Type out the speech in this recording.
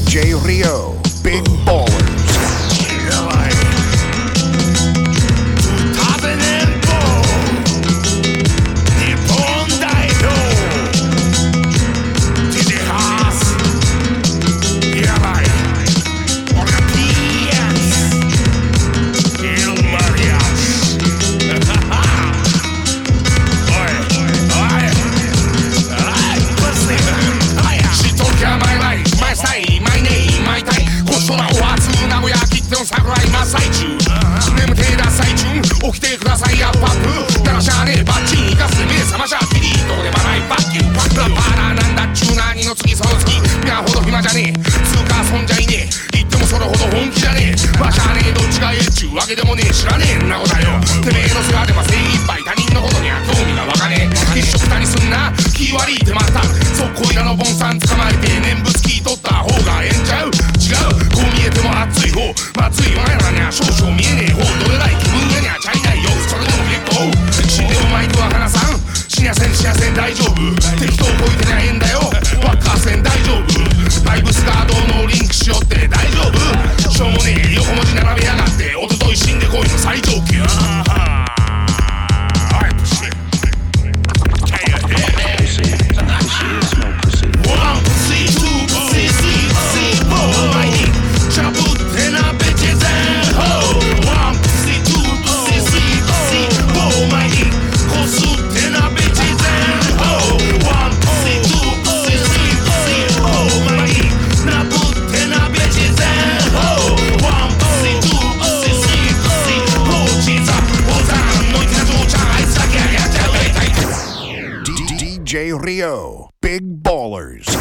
DJ Rio, Big Ballers. 桜今最中眠てだ最中起きてくださいやパップだらしゃあねえバッチン生かす目覚ましゃピリッとでまないバッキューパッパラなんだっちゅうなにの次その次皆ほど暇じゃねえ通過そんじゃいねえ言ってもそれほど本気じゃねえましゃあねえどっちがええっちゅうわけでもねえ知らねえんなことだよてめえの世話でも精一杯他人のことには興味がわかねえ一緒くたにすんな気悪いってまたそこいらのボンさん捕まえて念仏聞いとった方がええんちゃう違うこう見えても熱い方まずいわやらにゃ少々見えねえ方どれない気分やにゃちゃいないよそれでも結構死んでもマイクは離さん死にゃせん大丈夫適当こいてりゃええんだよ輪っかせん大丈夫バイブスガードのリンクしよって大丈夫しょうもねえ横文字並べやがっておととい死んでこいの最上級 DJ Rio, Big Ballers.